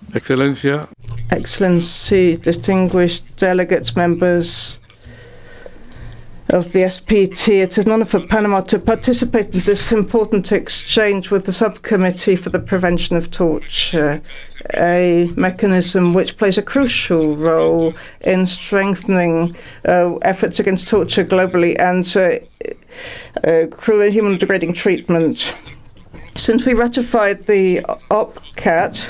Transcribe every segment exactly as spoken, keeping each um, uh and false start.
Excelencia, Excellency, distinguished delegates, members of the S P T, it is an honour for Panama to participate in this important exchange with the Subcommittee for the Prevention of Torture, a mechanism which plays a crucial role in strengthening uh, efforts against torture globally and uh, uh, cruel and human degrading treatment. Since we ratified the OPCAT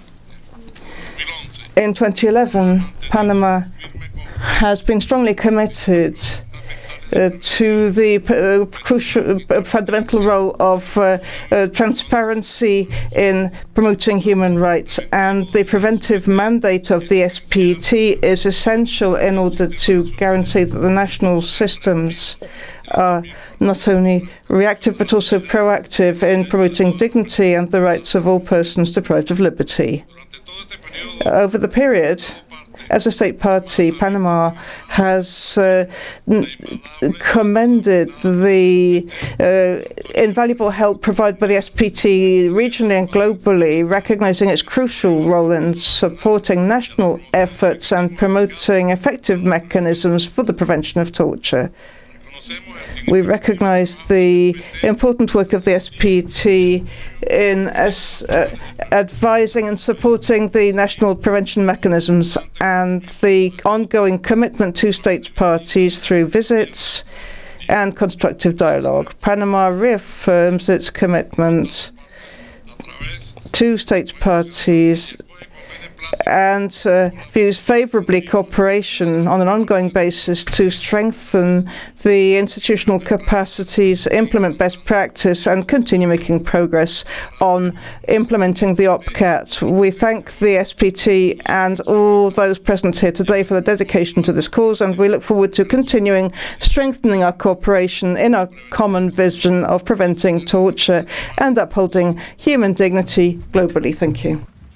in twenty eleven, Panama has been strongly committed Uh, to the uh, crucial uh, fundamental role of uh, uh, transparency in promoting human rights, and the preventive mandate of the S P T is essential in order to guarantee that the national systems are not only reactive but also proactive in promoting dignity and the rights of all persons deprived of liberty. Over the period, as a state party, Panama has uh, commended the uh, invaluable help provided by the S P T regionally and globally, recognizing its crucial role in supporting national efforts and promoting effective mechanisms for the prevention of torture. We recognize the important work of the S P T in as, uh, advising and supporting the national prevention mechanisms and the ongoing commitment to states parties through visits and constructive dialogue. Panama reaffirms its commitment to states parties and uh, views favourably cooperation on an ongoing basis to strengthen the institutional capacities, implement best practice, and continue making progress on implementing the OPCAT. We thank the S P T and all those present here today for their dedication to this cause, and we look forward to continuing strengthening our cooperation in our common vision of preventing torture and upholding human dignity globally. Thank you.